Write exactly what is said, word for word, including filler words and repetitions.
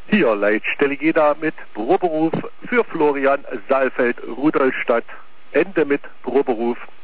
Hier Leitstelle Jena mit Proberuf für Florian Saalfeld, Rudolstadt. Ende mit Proberuf.